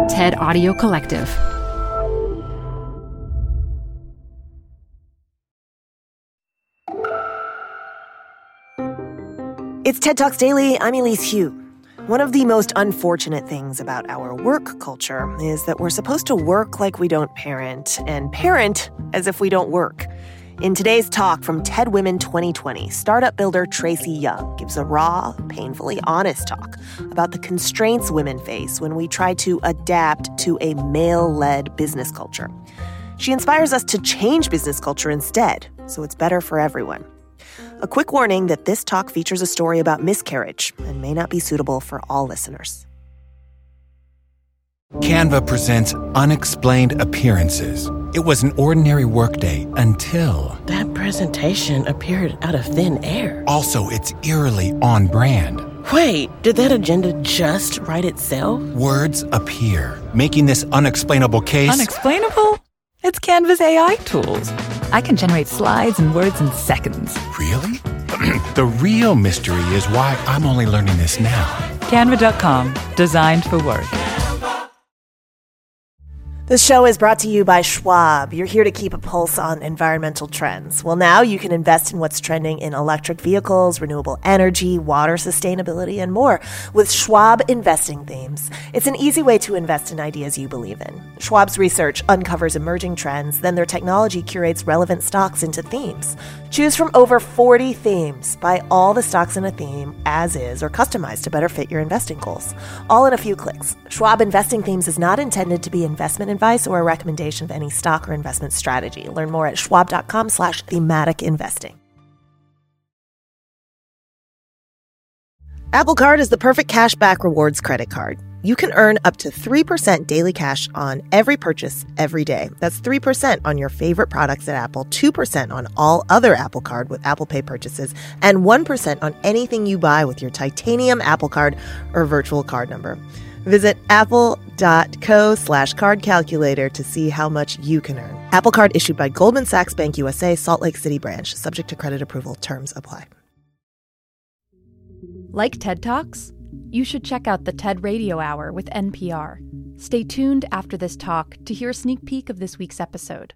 TED Audio Collective. It's TED Talks Daily. I'm Elise Hu. One of the most unfortunate things about our work culture is that we're supposed to work like we don't parent, and parent as if we don't work. In today's talk from TED Women 2020, startup builder Tracy Young gives a raw, painfully honest talk about the constraints women face when we try to adapt to a male-led business culture. She inspires us to change business culture instead, so it's better for everyone. A quick warning that this talk features a story about miscarriage and may not be suitable for all listeners. Canva presents Unexplained Appearances. It was an ordinary workday until... that presentation appeared out of thin air. Also, it's eerily on brand. Wait, did that agenda just write itself? Words appear, making this unexplainable case... Unexplainable? It's Canva's AI tools. I can generate slides and words in seconds. Really? The real mystery is why I'm only learning this now. Canva.com, designed for work. This show is brought to you by Schwab. You're here to keep a pulse on environmental trends. Well, now you can invest in what's trending in electric vehicles, renewable energy, water sustainability, and more with Schwab Investing Themes. It's an easy way to invest in ideas you believe in. Schwab's research uncovers emerging trends, then their technology curates relevant stocks into themes. Choose from over 40 themes. Buy all the stocks in a theme as is or customized to better fit your investing goals. All in a few clicks. Schwab Investing Themes is not intended to be investment advice or a recommendation of any stock or investment strategy. Learn more at schwab.com/thematic investing. Apple Card is the perfect cashback rewards credit card. You can earn up to 3% daily cash on every purchase every day. That's 3% on your favorite products at Apple, 2% on all other Apple Card with Apple Pay purchases, and 1% on anything you buy with your titanium Apple Card or virtual card number. Visit apple.co/card calculator to see how much you can earn. Apple Card issued by Goldman Sachs Bank USA, Salt Lake City branch. Subject to credit approval. Terms apply. Like TED Talks? You should check out the TED Radio Hour with NPR. Stay tuned after this talk to hear a sneak peek of this week's episode.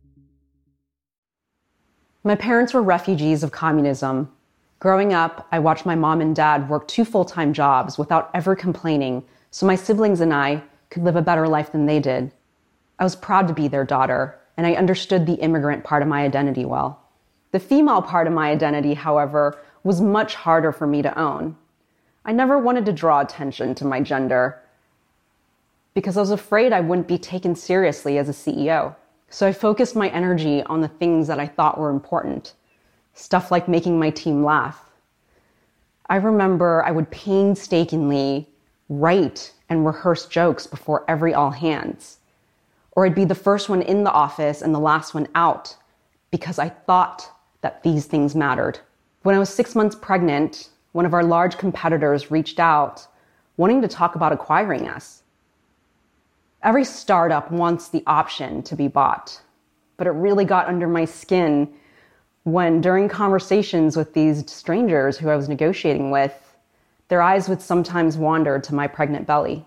My parents were refugees of communism. Growing up, I watched my mom and dad work 2 full-time jobs without ever complaining, so my siblings and I could live a better life than they did. I was proud to be their daughter, and I understood the immigrant part of my identity well. The female part of my identity, however, was much harder for me to own. I never wanted to draw attention to my gender because I was afraid I wouldn't be taken seriously as a CEO. So I focused my energy on the things that I thought were important, stuff like making my team laugh. I remember I would painstakingly write and rehearse jokes before every all hands, or I'd be the first one in the office and the last one out because I thought that these things mattered. When I was 6 months pregnant, one of our large competitors reached out wanting to talk about acquiring us. Every startup wants the option to be bought, but it really got under my skin when, during conversations with these strangers who I was negotiating with, their eyes would sometimes wander to my pregnant belly.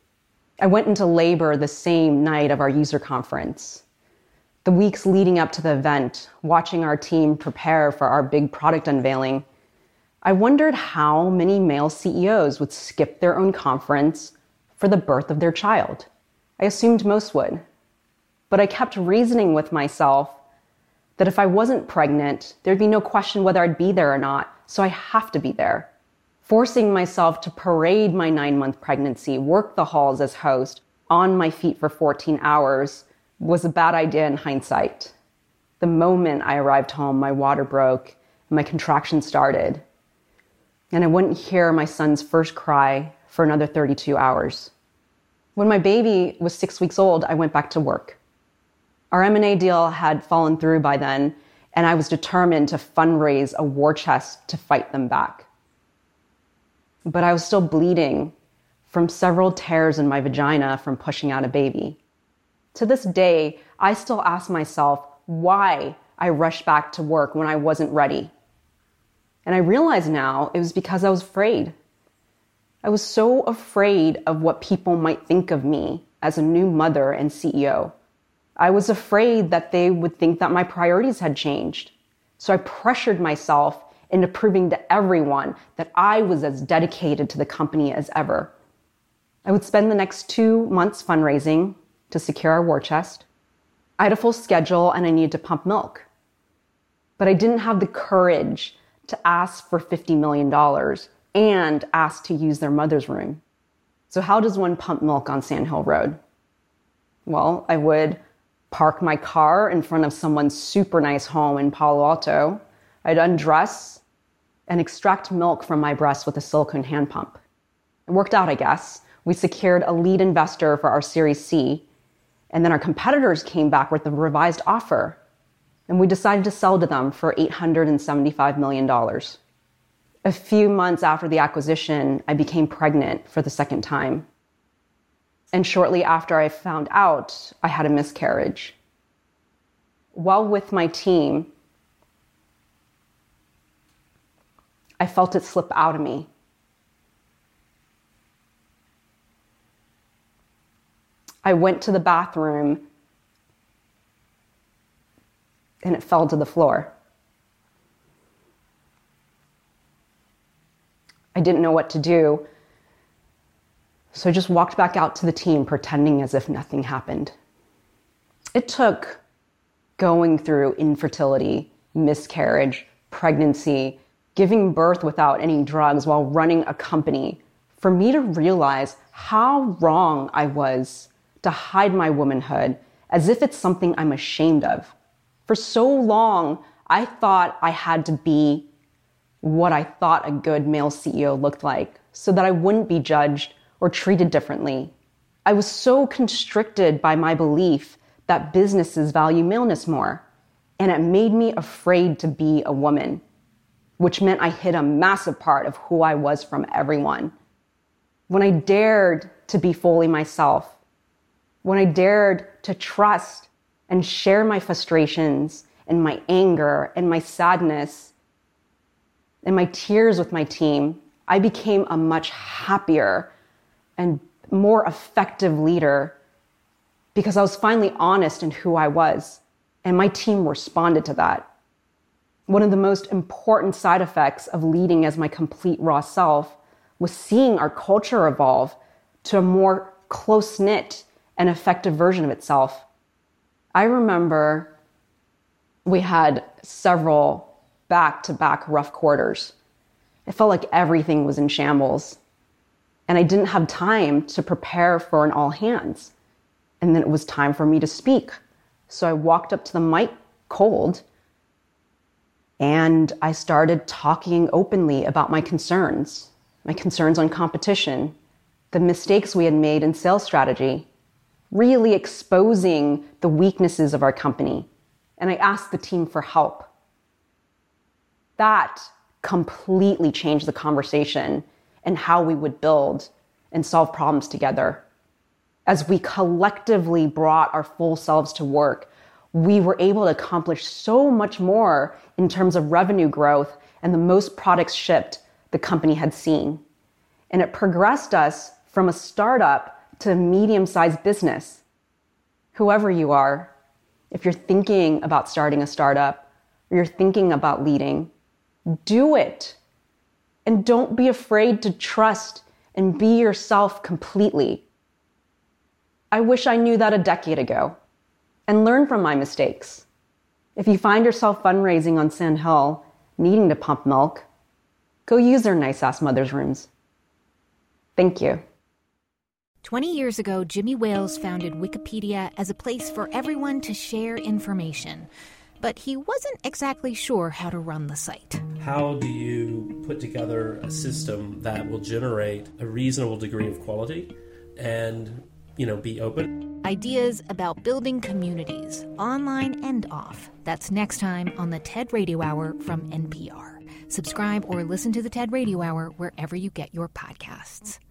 I went into labor the same night of our user conference. The weeks leading up to the event, watching our team prepare for our big product unveiling, I wondered how many male CEOs would skip their own conference for the birth of their child. I assumed most would. But I kept reasoning with myself that if I wasn't pregnant, there'd be no question whether I'd be there or not, so I have to be there. Forcing myself to parade my 9-month pregnancy, work the halls as host, on my feet for 14 hours, was a bad idea in hindsight. The moment I arrived home, my water broke and my contraction started. And I wouldn't hear my son's first cry for another 32 hours. When my baby was 6 weeks old, I went back to work. Our M&A deal had fallen through by then, and I was determined to fundraise a war chest to fight them back. But I was still bleeding from several tears in my vagina from pushing out a baby. To this day, I still ask myself why I rushed back to work when I wasn't ready. And I realize now it was because I was afraid. I was so afraid of what people might think of me as a new mother and CEO. I was afraid that they would think that my priorities had changed. So I pressured myself into proving to everyone that I was as dedicated to the company as ever. I would spend the next 2 months fundraising to secure our war chest. I had a full schedule and I needed to pump milk. But I didn't have the courage to ask for $50 million and ask to use their mother's room. So how does one pump milk on Sand Hill Road? Well, I would park my car in front of someone's super nice home in Palo Alto. I'd undress and extract milk from my breast with a silicone hand pump. It worked out, I guess. We secured a lead investor for our Series C, and then our competitors came back with a revised offer, and we decided to sell to them for $875 million. A few months after the acquisition, I became pregnant for the second time. And shortly after I found out, I had a miscarriage. While with my team, I felt it slip out of me. I went to the bathroom and it fell to the floor. I didn't know what to do, so I just walked back out to the team pretending as if nothing happened. It took going through infertility, miscarriage, pregnancy, giving birth without any drugs while running a company for me to realize how wrong I was to hide my womanhood as if it's something I'm ashamed of. For so long, I thought I had to be what I thought a good male CEO looked like so that I wouldn't be judged or treated differently. I was so constricted by my belief that businesses value maleness more, and it made me afraid to be a woman, which meant I hid a massive part of who I was from everyone. When I dared to be fully myself, when I dared to trust and share my frustrations and my anger and my sadness and my tears with my team, I became a much happier and more effective leader because I was finally honest in who I was, and my team responded to that. One of the most important side effects of leading as my complete raw self was seeing our culture evolve to a more close-knit and effective version of itself. I remember we had several back-to-back rough quarters. It felt like everything was in shambles. And I didn't have time to prepare for an all hands. And then it was time for me to speak. So I walked up to the mic cold and I started talking openly about my concerns on competition, the mistakes we had made in sales strategy, really exposing the weaknesses of our company. And I asked the team for help. That completely changed the conversation and how we would build and solve problems together. As we collectively brought our full selves to work, we were able to accomplish so much more in terms of revenue growth and the most products shipped the company had seen. And it progressed us from a startup to a medium-sized business. Whoever you are, if you're thinking about starting a startup or you're thinking about leading, do it. And don't be afraid to trust and be yourself completely. I wish I knew that a decade ago and learn from my mistakes. If you find yourself fundraising on Sand Hill, needing to pump milk, go use their nice-ass mother's rooms. Thank you. 20 years ago, Jimmy Wales founded Wikipedia as a place for everyone to share information. But he wasn't exactly sure how to run the site. How do you put together a system that will generate a reasonable degree of quality and, be open? Ideas about building communities, online and off. That's next time on the TED Radio Hour from NPR. Subscribe or listen to the TED Radio Hour wherever you get your podcasts.